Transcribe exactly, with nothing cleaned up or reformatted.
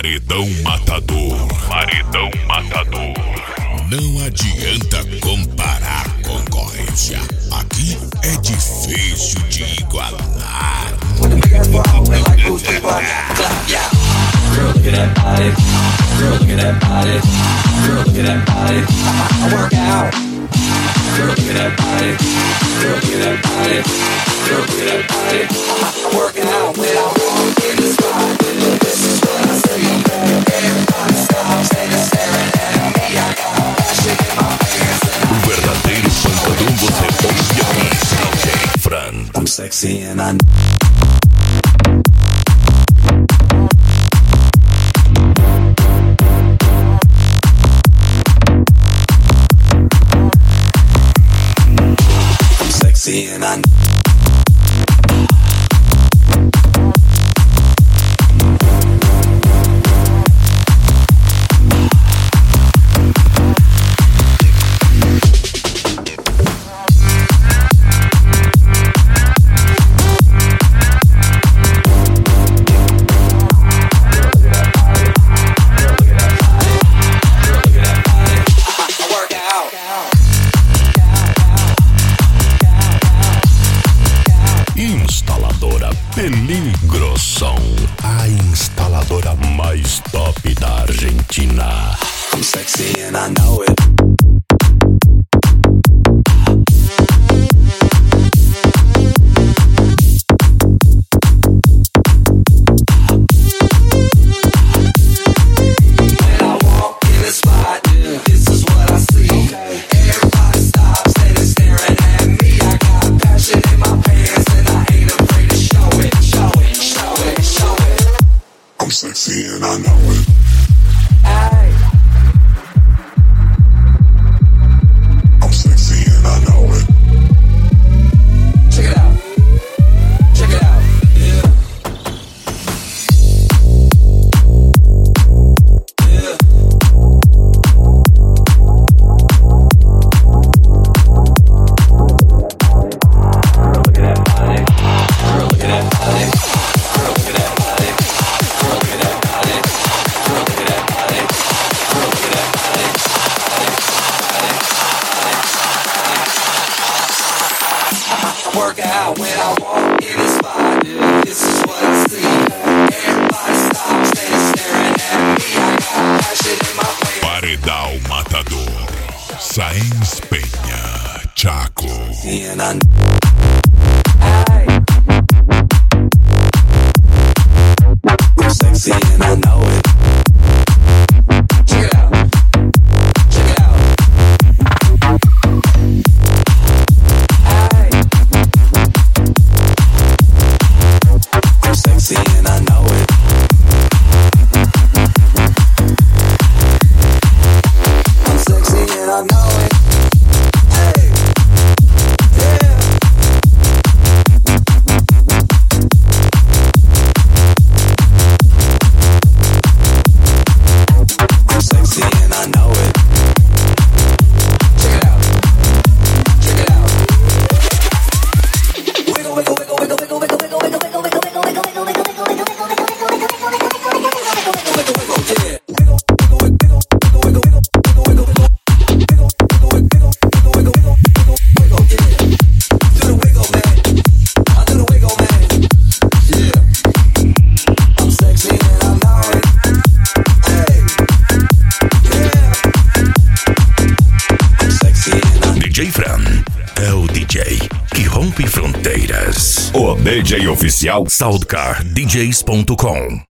Paredão Matador. Paredão Matador. Não adianta comparar a concorrência. Aqui é difícil de igualar. Girl, look at that body. Girl, look at that body. Girl, look at that body. I work out. Girl, look at that body. Girl, look at that body. Girl, look at that body. I work out when I walk in the spot. This is what I see. Everybody stops and is staring at me. I got passion in my pants. O verdadeiro pancadão você ouve aqui. D J Fran. I'm sexy and I and I Peligroson, a instaladora mais top da Argentina. I'm sexy and I know it. When I walk in the spot, this is what I see. Everybody stops and is staring at me. I got passion in my pants and I ain't afraid to show it. I'm sexy and I know it. Ay. I'm sexy and I know it. Check it out. Check it out. Yeah. Yeah. Girl, look at that body. Girl, look at that body. Girl, look at that body. Girl, look at that body. Girl, look at that body. Girl, look at that body. I work out when I walk in the spot. This is what I see. Everybody stops and is staring at me. I got passion in my pants. Paredão Matador. Sáenz Peña, Chaco. And I Ay. I'm sexy and I know it. Check it out. Check it out. Ay. I'm sexy and I know it. I'm sexy and I know it. Hey. Yeah. I'm sexy and I know it. Check it out. Check it out. Wiggle, wiggle, wiggle, wiggle, wiggle, wiggle, wiggle, wiggle, wiggle, wiggle, wiggle, wiggle, wiggle, wiggle, wiggle, D J Fran é o D J que rompe fronteiras. O D J oficial Soundcar D Js ponto com.